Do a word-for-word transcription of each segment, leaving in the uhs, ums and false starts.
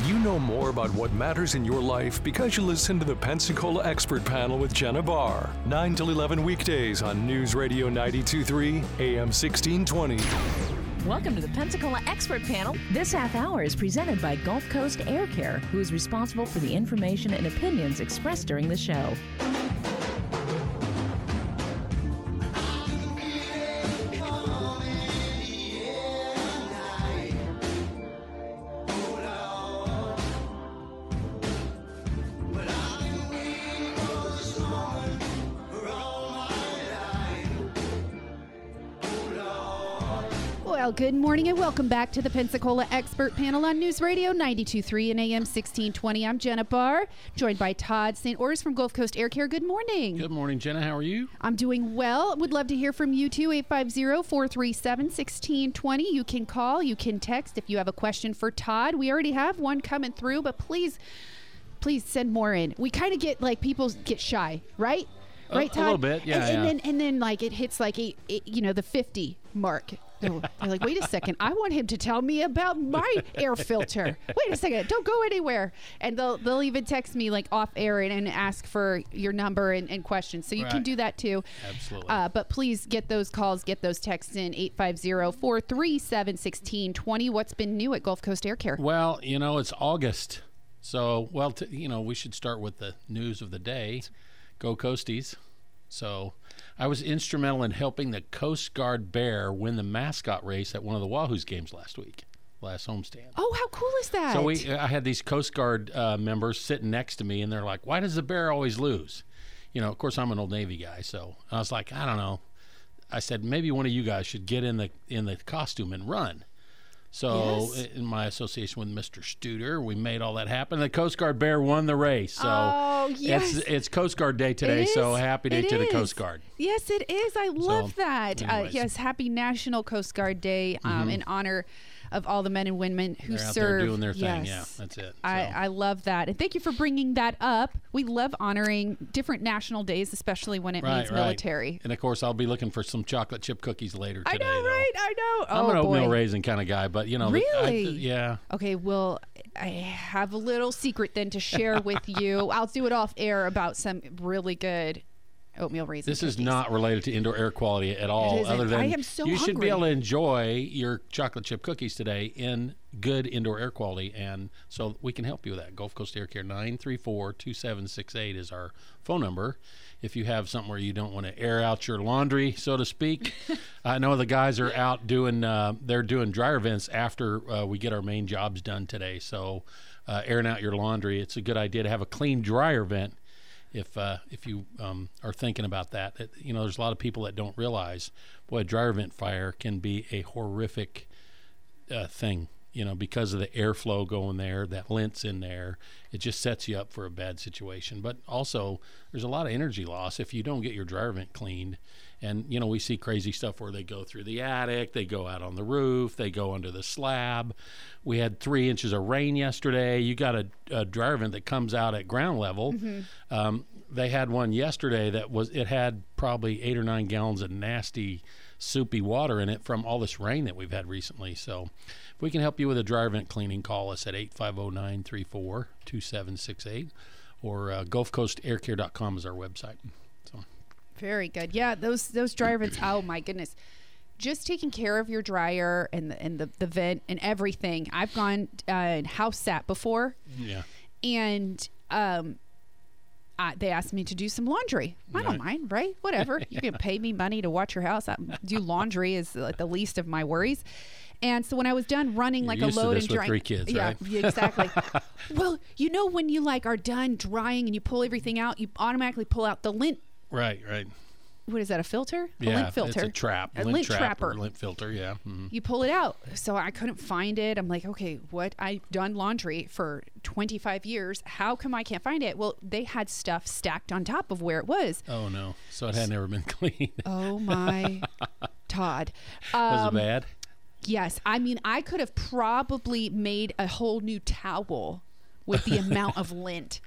You know more about what matters in your life because you listen to the Pensacola Expert Panel with Jenna Barr. nine till eleven weekdays on News Radio ninety-two point three, A M sixteen twenty. Welcome to the Pensacola Expert Panel. This half hour is presented by Gulf Coast Air Care, who is responsible for the information and opinions expressed during the show. Well, good morning and welcome back to the Pensacola Expert Panel on News Radio ninety-two point three and A M sixteen twenty. I'm Jenna Barr, joined by Todd Saint Ors from Gulf Coast Air Care. Good morning. Good morning, Jenna. How are you? I'm doing well. Would love to hear from you too. eight five zero, four three seven, one six two zero. You can call, you can text if you have a question for Todd. We already have one coming through, but please, please send more in. We kind of get like people get shy, right? A, right, Todd? A little bit, yeah. And, and yeah. then and then like it hits like a, a you know the fifty mark. They're like, wait a second, I want him to tell me about my air filter. Wait a second, don't go anywhere. And they'll they'll even text me like off air and, and ask for your number and, and questions. So you right. can do that too. Absolutely. Uh, but please get those calls, get those texts in eight five zero, four three seven, one six two zero. What's been new at Gulf Coast Air Care? Well, you know, it's August. So, well, t- you know, we should start with the news of the day. Go Coasties. So I was instrumental in helping the Coast Guard Bear win the mascot race at one of the Wahoos games last week, last homestand. Oh, how cool is that? So we, I had these Coast Guard uh, members sitting next to me, and they're like, why does the bear always lose? You know, of course, I'm an Old Navy guy, so I was like, I don't know. I said, maybe one of you guys should get in the in the costume and run. So Yes. in my association with Mister Studer, we made all that happen. The Coast Guard Bear won the race. So oh, yes. it's, it's Coast Guard Day today, It so is. happy day It to the is. Coast Guard. Yes, it is. I love So, that. Uh, anyways. yes, happy National Coast Guard Day um, Mhm. in honor of all the men and women who They're out serve. there doing their thing. Yes. Yeah, that's it. I, So. I love that. And thank you for bringing that up. We love honoring different national days, especially when it Right, means right. military. And, of course, I'll be looking for some chocolate chip cookies later I today. know, though. right? I know. I'm oh, an oatmeal boy. raisin kind of guy, but, you know. the- I- Really? yeah. Okay, well, I have a little secret then to share with you. I'll do it off air about some really good oatmeal raisin This is cookies. not related to indoor air quality at all. isn't. Other than I am so you should hungry. be able to enjoy your chocolate chip cookies today in good indoor air quality, and so we can help you with that. Gulf Coast Air Care nine three four, two seven six eight is our phone number. If you have something where you don't want to air out your laundry, so to speak, I know the guys are out doing. Uh, they're doing dryer vents after uh, we get our main jobs done today. So uh, airing out your laundry, it's a good idea to have a clean dryer vent. If uh, if you um, are thinking about that, it, you know, there's a lot of people that don't realize, boy, a dryer vent fire can be a horrific uh, thing, you know, because of the airflow going there, that lint's in there. It just sets you up for a bad situation. But also, there's a lot of energy loss if you don't get your dryer vent cleaned. And, you know, we see crazy stuff where they go through the attic, they go out on the roof, they go under the slab. We had three inches of rain yesterday. You got a, a dryer vent that comes out at ground level. Mm-hmm. Um, they had one yesterday that was, it had probably eight or nine gallons of nasty, soupy water in it from all this rain that we've had recently. So if we can help you with a dryer vent cleaning, call us at eight five zero, nine three four, two seven six eight or uh, gulf coast air care dot com is our website. So. Very good. Yeah, those those dryer vents. Oh my goodness, just taking care of your dryer and the and the, the vent and everything. I've gone uh, and house sat before, Yeah. and um, I, they asked me to do some laundry. I don't Right. mind, right? Whatever. You can pay me money to watch your house. I, do laundry is like the least of my worries. And so when I was done running You're like used a to load this and with drying, three kids, yeah, right? yeah, exactly. Well, you know when you like are done drying and you pull everything out, you automatically pull out the lint. Right, right. What is that? A filter? A Yeah, lint filter. it's a trap. A lint, lint trap trapper. or lint filter, yeah. Mhm. You pull it out. So I couldn't find it. I'm like, okay, what? I've done laundry for twenty-five years. How come I can't find it? Well, they had stuff stacked on top of where it was. Oh, no. So it had never been cleaned. Oh, my Todd. Was Um, it bad? Yes. I mean, I could have probably made a whole new towel with the amount of lint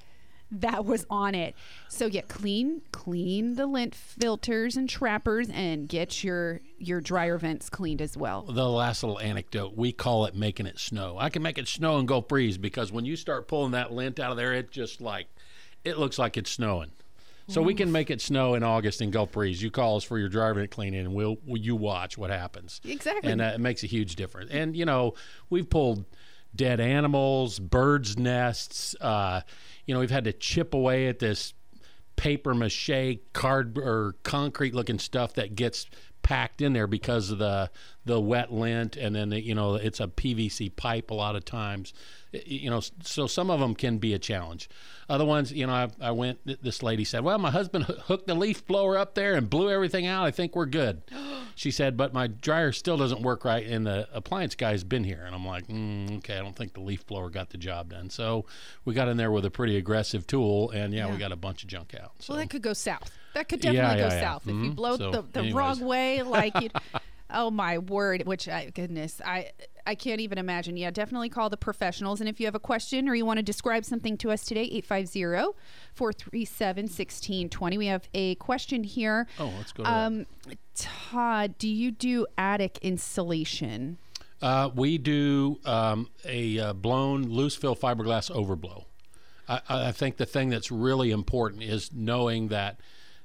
that was on it. So yeah, clean clean the lint filters and trappers, and get your your dryer vents cleaned as well. The last little anecdote, we call it making it snow. I can make it snow and go freeze, because when you start pulling that lint out of there, it just like, it looks like it's snowing. So we can make it snow in August in Gulf Breeze. You call us for your dryer vent cleaning, and we'll, we'll you watch what happens. Exactly. And uh, it makes a huge difference. And, you know, we've pulled dead animals, birds' nests. Uh, you know, we've had to chip away at this paper mache card or concrete looking stuff that gets packed in there because of the the wet lint, and then the, you know, it's a P V C pipe a lot of times. You know, so some of them can be a challenge. Other ones, you know, I, I went, this lady said, well, my husband hooked the leaf blower up there and blew everything out. I think we're good. She said, but my dryer still doesn't work right, and the appliance guy's been here. And I'm like, mm, okay, I don't think the leaf blower got the job done. So we got in there with a pretty aggressive tool, and yeah, Yeah. we got a bunch of junk out. So. Well, that could go south. That could definitely Yeah, yeah, go yeah. south if you Mhm. blow So, the, the anyways. wrong way. Like, you, oh my word! Which I, goodness, I I can't even imagine. Yeah, definitely call the professionals. And if you have a question or you want to describe something to us today, eight five zero, four three seven, one six two zero. We have a question here. Oh, let's go to that. Um, Todd, do you do attic insulation? Uh, we do um, a uh, blown loose fill fiberglass overblow. I, I think the thing that's really important is knowing that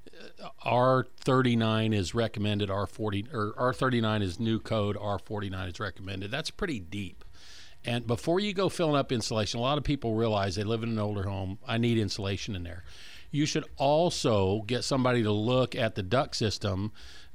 R thirty-nine is recommended, R forty or R thirty-nine is new code, R forty-nine is recommended. That's pretty deep. And before you go filling up insulation, a lot of people realize they live in an older home. I need insulation in there. You should also get somebody to look at the duct system.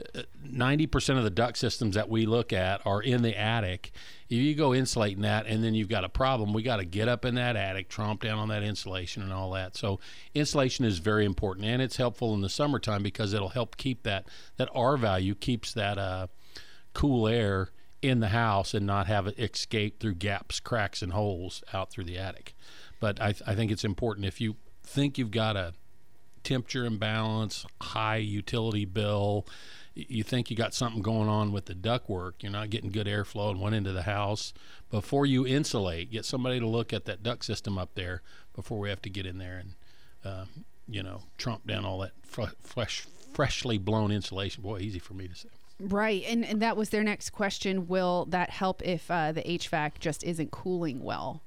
ninety percent of the duct systems that we look at are in the attic. If you go insulating that and then you've got a problem, we got to get up in that attic, tromp down on that insulation and all that. So insulation is very important, and it's helpful in the summertime because it'll help keep that, that R value keeps that uh, cool air in the house and not have it escape through gaps, cracks, and holes out through the attic. But I, th- I think it's important if you think you've got a temperature imbalance, high utility bill, you think you got something going on with the ductwork, you're not getting good airflow and went into the house, before you insulate, get somebody to look at that duct system up there before we have to get in there and, uh, you know, tromp down all that fr- fresh, freshly blown insulation. Boy, easy for me to say. Right, and, and that was their next question. Will that help if uh, the H V A C just isn't cooling well?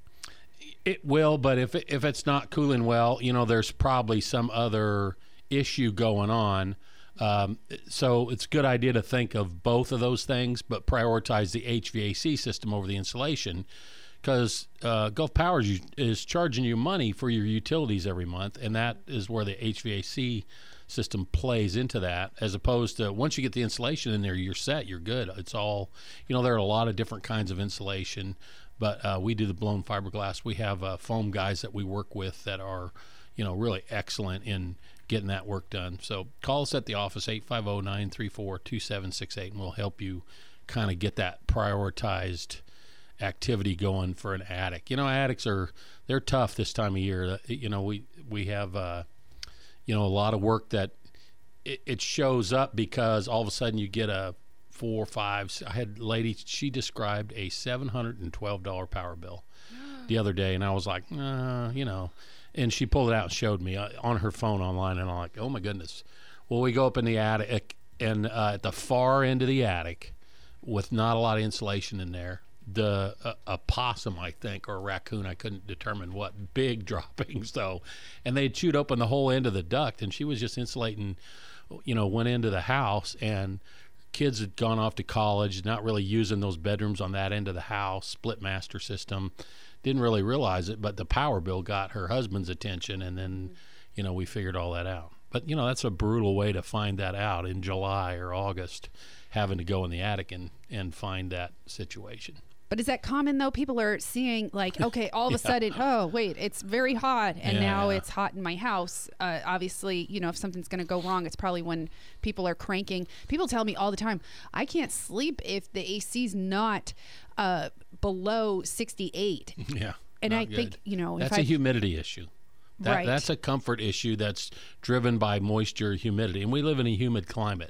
It will, but if it, if it's not cooling well, you know, there's probably some other issue going on. Um, so it's a good idea to think of both of those things, but prioritize the H V A C system over the insulation, because uh, Gulf Power is, is charging you money for your utilities every month, and that is where the H V A C system plays into that, as opposed to once you get the insulation in there, you're set, you're good. It's all, you know, there are a lot of different kinds of insulation, but uh, we do the blown fiberglass. We have uh, foam guys that we work with that are, you know, really excellent in getting that work done. So call us at the office, eight five zero, nine three four, two seven six eight, and we'll help you kind of get that prioritized activity going for an attic. You know, attics are, they're tough this time of year. You know, we, we have, uh, you know, a lot of work that it, it shows up because all of a sudden you get a four or five. I had a lady, she described a seven hundred twelve dollars power bill the other day, and I was like, uh, you know, and she pulled it out and showed me uh, on her phone online, and I'm like, oh my goodness. Well, we go up in the attic, and uh, at the far end of the attic, with not a lot of insulation in there, the uh, a possum, I think, or a raccoon, I couldn't determine what, big droppings though, and they had chewed open the whole end of the duct, and she was just insulating, you know, went into the house, and kids had gone off to college, not really using those bedrooms on that end of the house, split master system, didn't really realize it, but the power bill got her husband's attention, and then, you know, we figured all that out. But, you know, that's a brutal way to find that out in July or August, having to go in the attic and, and find that situation. But is that common, though? People are seeing, like, okay, all of a Yeah. sudden, oh, wait, it's very hot, and Yeah, now yeah. it's hot in my house. Uh, obviously, you know, if something's going to go wrong, it's probably when people are cranking. People tell me all the time, I can't sleep if the A C's not uh, below sixty-eight. Yeah. And not I good. think, you know, that's if a I... humidity issue. That, Right. That's a comfort issue that's driven by moisture, humidity. And we live in a humid climate.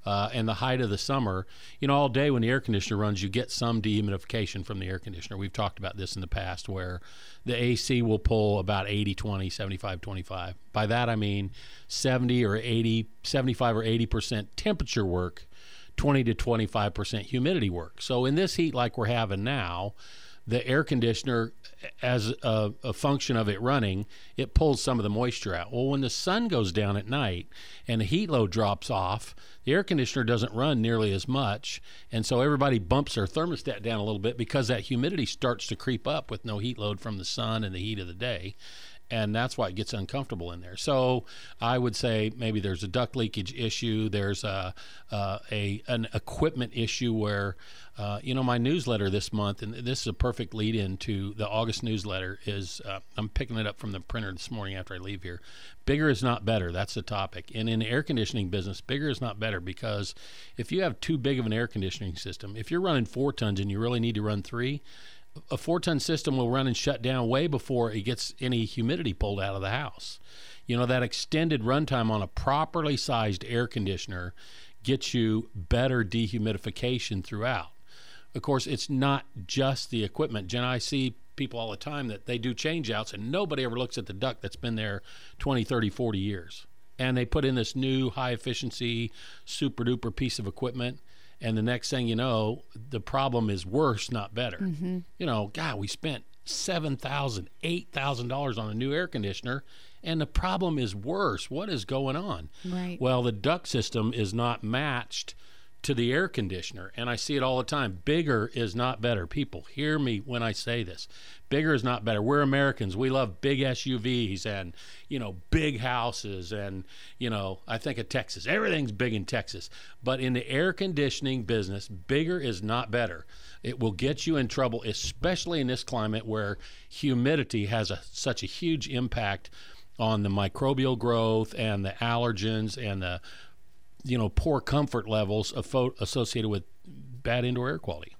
uh, and the height of the summer, you know, all day when the air conditioner runs, you get some dehumidification from the air conditioner. We've talked about this in the past where the A C will pull about eighty twenty, seventy-five twenty-five. By that I mean seventy or eighty, seventy-five or eighty percent temperature work, twenty to twenty-five percent humidity work. So in this heat like we're having now, the air conditioner, as a, a function of it running, it pulls some of the moisture out. Well, when the sun goes down at night and the heat load drops off, the air conditioner doesn't run nearly as much, and so everybody bumps their thermostat down a little bit because that humidity starts to creep up with no heat load from the sun and the heat of the day. And that's why it gets uncomfortable in there. So I would say maybe there's a duct leakage issue. There's a, uh, a an equipment issue where, uh, you know, my newsletter this month, and this is a perfect lead in to the August newsletter, is uh, I'm picking it up from the printer this morning after I leave here. Bigger is not better. That's the topic. And in the air conditioning business, bigger is not better, because if you have too big of an air conditioning system, if you're running four tons and you really need to run three, a four-ton system will run and shut down way before it gets any humidity pulled out of the house. You know, that extended runtime on a properly sized air conditioner gets you better dehumidification throughout. Of course, it's not just the equipment. Jen, I see people all the time that they do change-outs and nobody ever looks at the duct that's been there twenty, thirty, forty years. And they put in this new high-efficiency, super-duper piece of equipment, and the next thing you know, the problem is worse, not better. Mm-hmm. You know, God, we spent seven thousand dollars, eight thousand dollars on a new air conditioner, and the problem is worse. What is going on? Right. Well, the duct system is not matched to the air conditioner, and I see it all the time. Bigger is not better. People, hear me when I say this. Bigger is not better. We're Americans. We love big S U Vs and, you know, big houses, and, you know, I think of Texas. Everything's big in Texas. But in the air conditioning business, bigger is not better. It will get you in trouble, especially in this climate where humidity has a, such a huge impact on the microbial growth and the allergens and the, you know, poor comfort levels of fo- associated with bad indoor air quality.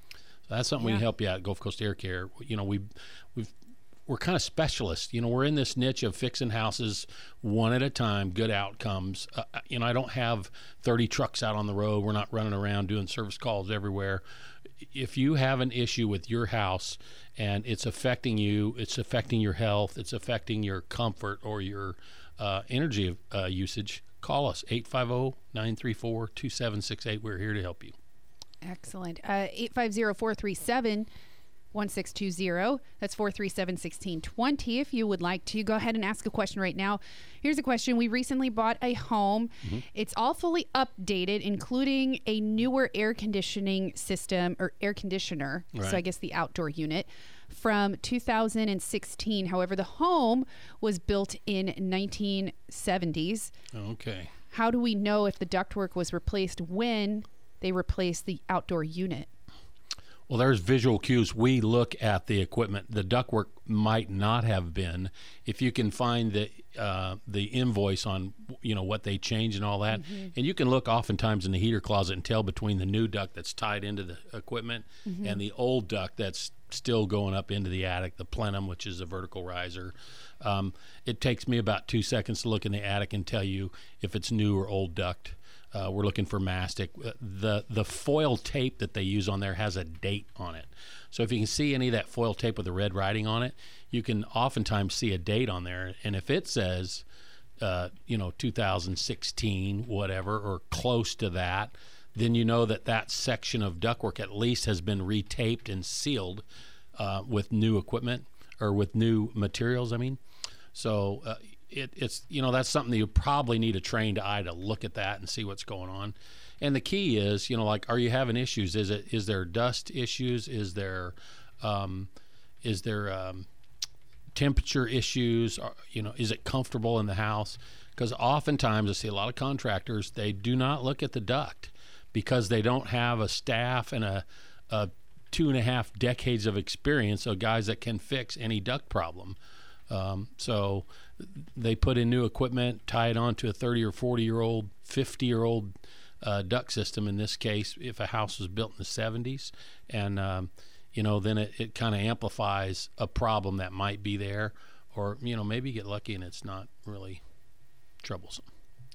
So that's something yeah. we can help you out at Gulf Coast Air Care. You know, we we've we're kind of specialists. You know, we're in this niche of fixing houses one at a time, good outcomes. Uh, you know, I don't have thirty trucks out on the road. We're not running around doing service calls everywhere. If you have an issue with your house and it's affecting you, it's affecting your health, it's affecting your comfort or your uh, energy uh, usage, call us, eight five zero, nine three four, two seven six eight. We're here to help you. Excellent. Uh, eight five zero, four three seven, one six two zero. That's four three seven, one six two zero. If you would like to, go ahead and ask a question right now. Here's a question. We recently bought a home. Mm-hmm. It's all fully updated, including a newer air conditioning system or air conditioner. Right. So I guess the outdoor unit from two thousand sixteen. However, the home was built in nineteen seventies. Okay. How do we know if the ductwork was replaced when they replaced the outdoor unit? Well, there's visual cues. We look at the equipment. The ductwork might not have been. If you can find the uh, the invoice on, you know, what they changed and all that, mm-hmm. and you can look oftentimes in the heater closet and tell between the new duct that's tied into the equipment mm-hmm. and the old duct that's still going up into the attic, the plenum, which is a vertical riser. Um, it takes me about two seconds to look in the attic and tell you if it's new or old duct. Uh, we're looking for mastic. The the foil tape that they use on there has a date on it. So if you can see any of that foil tape with the red writing on it, you can oftentimes see a date on there. And if it says, uh, you know, two thousand sixteen, whatever, or close to that, then you know that that section of ductwork at least has been retaped and sealed uh, with new equipment or with new materials, I mean. So uh, It, it's, you know, that's something that you probably need a trained eye to look at that and see what's going on. And the key is, you know, like, are you having issues? Is it, is there dust issues? Is there, um, is there um, temperature issues? Or, you know, is it comfortable in the house? Because oftentimes I see a lot of contractors, they do not look at the duct because they don't have a staff and a, a two and a half decades of experience of guys that can fix any duct problem. Um, so they put in new equipment, tie it onto a thirty or forty year old, fifty year old uh, duct system. In this case, if a house was built in the seventies, and um, you know, then it, it kind of amplifies a problem that might be there, or you know, maybe you get lucky and it's not really troublesome.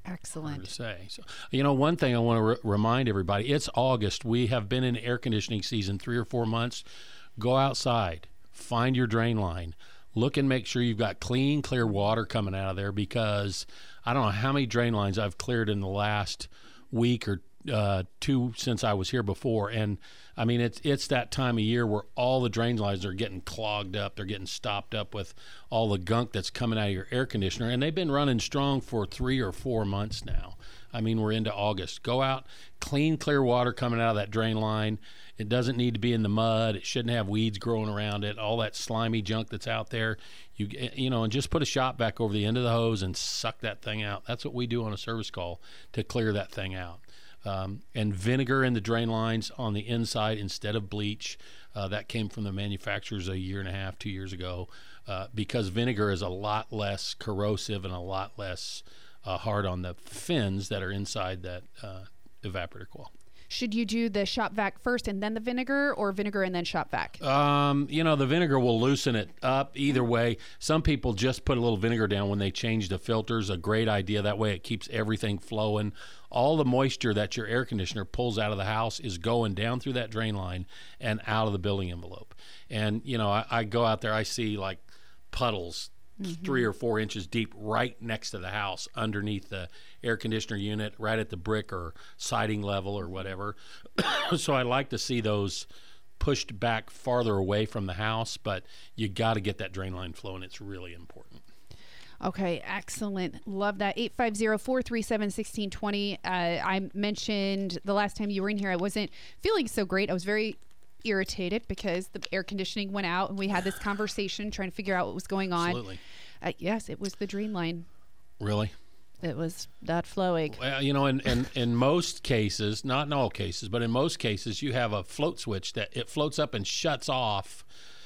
Excellent. Hard to say. So, you know, one thing I want to re- remind everybody, it's August. We have been in air conditioning season three or four months. Go outside, find your drain line, look and make sure you've got clean, clear water coming out of there, because I don't know how many drain lines I've cleared in the last week or uh, two since I was here before. And I mean, it's it's that time of year where all the drain lines are getting clogged up. They're getting stopped up with all the gunk that's coming out of your air conditioner. And they've been running strong for three or four months now. I mean, we're into August. Go out, clean, clear water coming out of that drain line. It doesn't need to be in the mud. It shouldn't have weeds growing around it. All that slimy junk that's out there, you you know, and just put a shop vac over the end of the hose and suck that thing out. That's what we do on a service call to clear that thing out. Um, and vinegar in the drain lines on the inside instead of bleach. Uh, that came from the manufacturers a year and a half, two years ago, uh, because vinegar is a lot less corrosive and a lot less uh, hard on the fins that are inside that uh, evaporator coil. Should you do the shop vac first and then the vinegar, or vinegar and then shop vac? Um, you know, the vinegar will loosen it up either way. Some people just put a little vinegar down when they change the filters. A great idea. That way it keeps everything flowing. All the moisture that your air conditioner pulls out of the house is going down through that drain line and out of the building envelope. And, you know, I, I go out there, I see like puddles Mm-hmm. three or four inches deep right next to the house, underneath the air conditioner unit, right at the brick or siding level or whatever. So I like to see those pushed back farther away from the house, but you got to get that drain line flowing. It's really important. Okay, excellent. Love that. eight five zero, four three seven, one six two zero. Uh, I mentioned the last time you were in here, I wasn't feeling so great. I was very irritated because the air conditioning went out, and we had this conversation trying to figure out what was going on. Absolutely. Uh, yes, it was the drain line. Really? It was not flowing. Well, you know, in, in, in most cases, not in all cases, but in most cases, you have a float switch that it floats up and shuts off.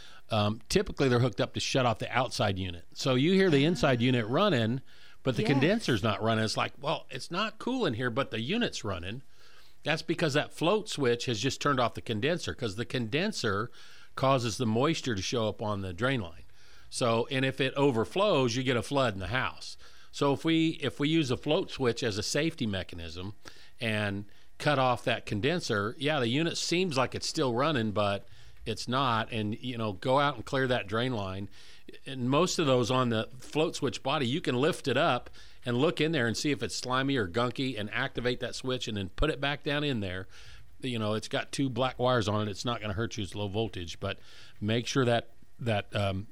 Um, typically, they're hooked up to shut off the outside unit. So you hear the inside unit running, but the Yes. condenser's not running. It's like, well, it's not cool in here, but the unit's running. That's because that float switch has just turned off the condenser, because the condenser causes the moisture to show up on the drain line. So, and if it overflows, you get a flood in the house. So if we if we use a float switch as a safety mechanism and cut off that condenser, yeah, the unit seems like it's still running, but it's not. And, you know, go out and clear that drain line. And most of those on the float switch body, you can lift it up and look in there and see if it's slimy or gunky and activate that switch and then put it back down in there. You know, it's got two black wires on it. It's not going to hurt you. It's low voltage, but make sure that that um,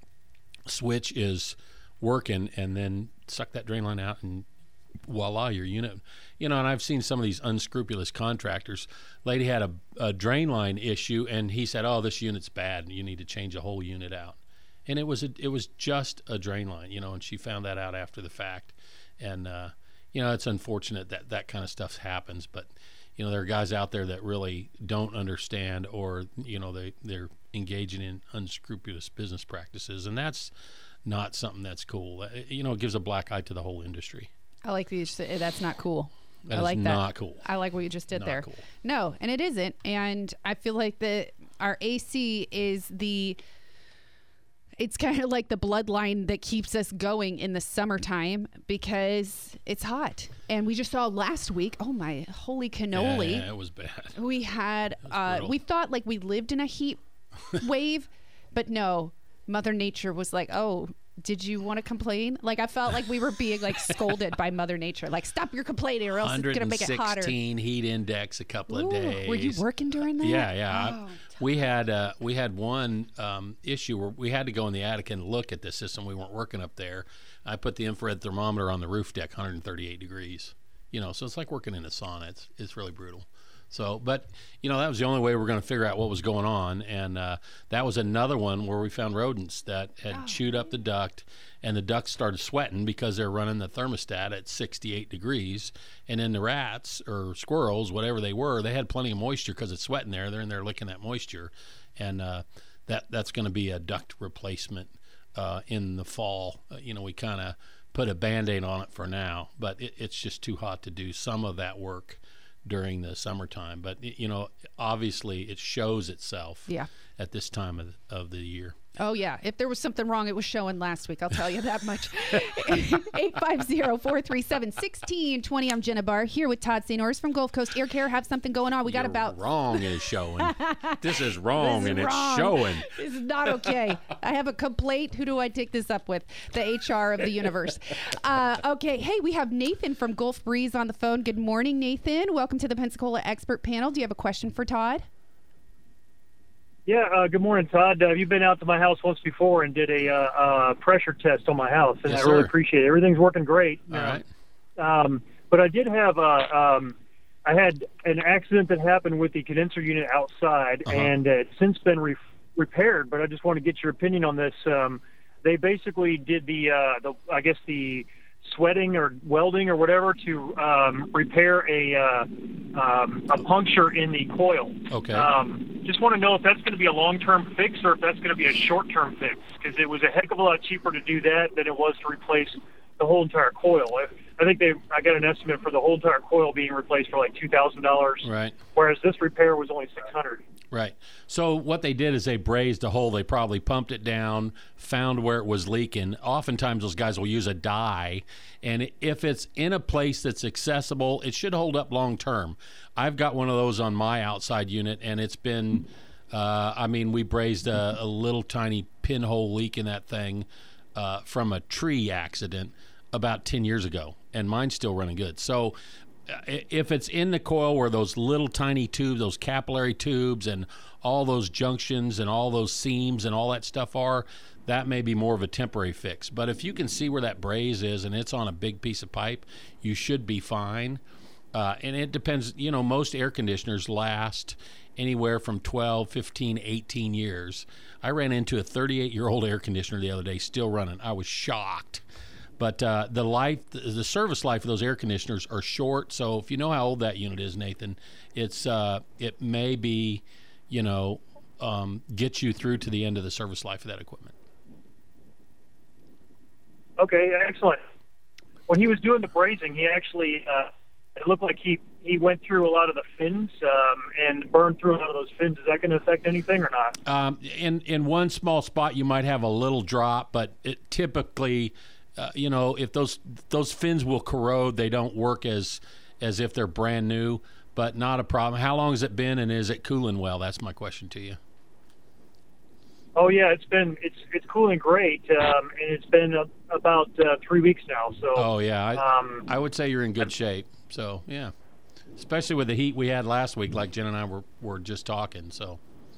switch is working, and then suck that drain line out, and voila, your unit. You know, and I've seen some of these unscrupulous contractors. Lady had a, a drain line issue, and he said, oh, this unit's bad. You need to change the whole unit out. And it was a, it was just a drain line, you know, and she found that out after the fact. And, uh, you know, it's unfortunate that that kind of stuff happens. But, you know, there are guys out there that really don't understand, or, you know, they, they're engaging in unscrupulous business practices. And that's not something that's cool. You know, it gives a black eye to the whole industry. I like these. That's not cool. That I like is that. not cool. I like what you just did Not there. cool. No, and it isn't. And I feel like the our A C is the. It's kind of like the bloodline that keeps us going in the summertime, because it's hot. And we just saw last week, oh my holy cannoli. Yeah, it was bad. We had, uh, brutal. we thought like we lived in a heat wave, but no, Mother Nature was like, oh, did you want to complain? Like, I felt like we were being like scolded by Mother Nature. Like, stop your complaining, or else it's going to make it hotter. one hundred sixteen heat index a couple Ooh, of days. were you working during that? Yeah, yeah. Oh, we had uh, we had one um, issue where we had to go in the attic and look at the system. We weren't working up there. I put the infrared thermometer on the roof deck, one hundred thirty-eight degrees. You know, so it's like working in a sauna. It's it's really brutal. So, but, you know, that was the only way we were going to figure out what was going on. And uh, that was another one where we found rodents that had Oh. chewed up the duct, and the ducts started sweating because they're running the thermostat at sixty-eight degrees. And then the rats or squirrels, whatever they were, they had plenty of moisture because it's sweating there. They're in there licking that moisture. And uh, that that's going to be a duct replacement uh, in the fall. Uh, you know, we kind of put a Band-Aid on it for now, but it, it's just too hot to do some of that work during the summertime. But, you know, obviously it shows itself Yeah. at this time of, of the year. Oh, yeah. If there was something wrong, it was showing last week. I'll tell you that much. eight five zero, four three seven, one six two zero. I'm Jenna Barr here with Todd Saint Orrs from Gulf Coast Air Care. Have something going on. We got You're about... wrong is showing. This is wrong, This is and wrong. it's showing. This is not okay. I have a complaint. Who do I take this up with? The H R of the universe. Uh, okay. Hey, we have Nathan from Gulf Breeze on the phone. Good morning, Nathan. Welcome to the Pensacola Expert Panel. Do you have a question for Todd? Yeah, uh, good morning, Todd. Uh, you've been out to my house once before and did a uh, uh, pressure test on my house, and Yes, I really sir. appreciate it. Everything's working great. All right. Um, but I did have uh, um, I had an accident that happened with the condenser unit outside, Uh-huh. and uh, it's since been re- repaired. But I just want to get your opinion on this. Um, they basically did the, uh, the I guess the sweating or welding or whatever to um, repair a uh, um, a puncture in the coil. Okay. Um, just want to know if that's going to be a long-term fix or if that's going to be a short-term fix, because it was a heck of a lot cheaper to do that than it was to replace the whole entire coil. I, I think they I got an estimate for the whole entire coil being replaced for like two thousand dollars, Right. whereas this repair was only six hundred dollars. Right. So what they did is they brazed a hole. They probably pumped it down, found where it was leaking. Oftentimes those guys will use a dye, and if it's in a place that's accessible, it should hold up long term. I've got one of those on my outside unit, and it's been, uh, I mean, we brazed a, a little tiny pinhole leak in that thing uh, from a tree accident about ten years ago, and mine's still running good. So if it's in the coil where those little tiny tubes, those capillary tubes and all those junctions and all those seams and all that stuff are, that may be more of a temporary fix. But if you can see where that braze is and it's on a big piece of pipe, you should be fine. Uh, and it depends, you know, most air conditioners last anywhere from twelve, fifteen, eighteen years. I ran into a thirty-eight-year-old air conditioner the other day, still running. I was shocked. But uh, the life, the service life of those air conditioners are short. So if you know how old that unit is, Nathan, it's uh, it may be, you know, um, get you through to the end of the service life of that equipment. Okay, excellent. When he was doing the brazing, he actually uh, it looked like he, he went through a lot of the fins um, and burned through a lot of those fins. Is that going to affect anything or not? Um, in in one small spot, you might have a little drop, but it typically. Uh, you know, if those those fins will corrode, they don't work as as if they're brand new, but not a problem. How long has it been, and is it cooling well? That's my question to you. Oh yeah, it's been it's it's cooling great, um, and it's been uh, about uh, three weeks now. So Oh yeah, I, um, I would say you're in good shape. So yeah, especially with the heat we had last week, like Jen and I were were just talking. So.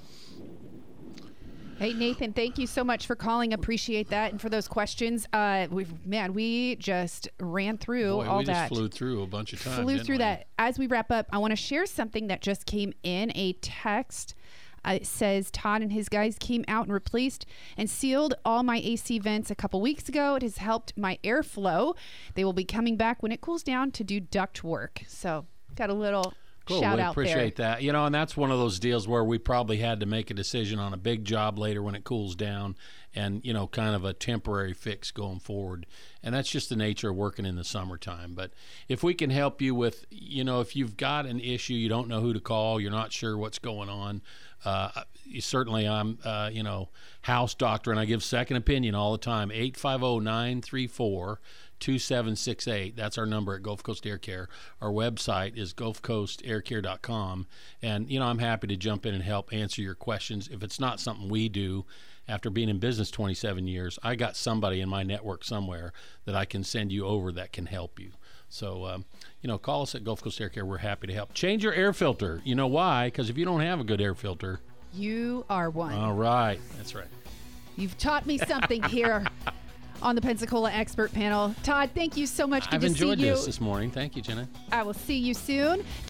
Hey, Nathan, thank you so much for calling. Appreciate that. And for those questions, uh, we've, man, we just ran through Boy, all we that. just flew through a bunch of times. Flew didn't through we? that. As we wrap up, I want to share something that just came in, a text. Uh, it says Todd and his guys came out and replaced and sealed all my A C vents a couple weeks ago. It has helped my airflow. They will be coming back when it cools down to do duct work. So got a little Cool. shout we out appreciate there. that. You know, and that's one of those deals where we probably had to make a decision on a big job later when it cools down and, you know, kind of a temporary fix going forward. And that's just the nature of working in the summertime. But if we can help you with, you know, if you've got an issue, you don't know who to call, you're not sure what's going on, uh, certainly I'm, uh, you know, house doctor, and I give second opinion all the time, eight five zero, nine three four, two seven six eight. That's our number at Gulf Coast Air Care. Our website is gulf coast air care dot com. And, you know, I'm happy to jump in and help answer your questions. If it's not something we do, after being in business twenty-seven years, I got somebody in my network somewhere that I can send you over that can help you. So, um, you know, call us at Gulf Coast Air Care. We're happy to help. Change your air filter. You know why? Because if you don't have a good air filter. You are one. All right. That's right. You've taught me something here on the Pensacola Expert Panel. Todd, thank you so much. Good I've to enjoyed see you. this this morning. Thank you, Jenna. I will see you soon.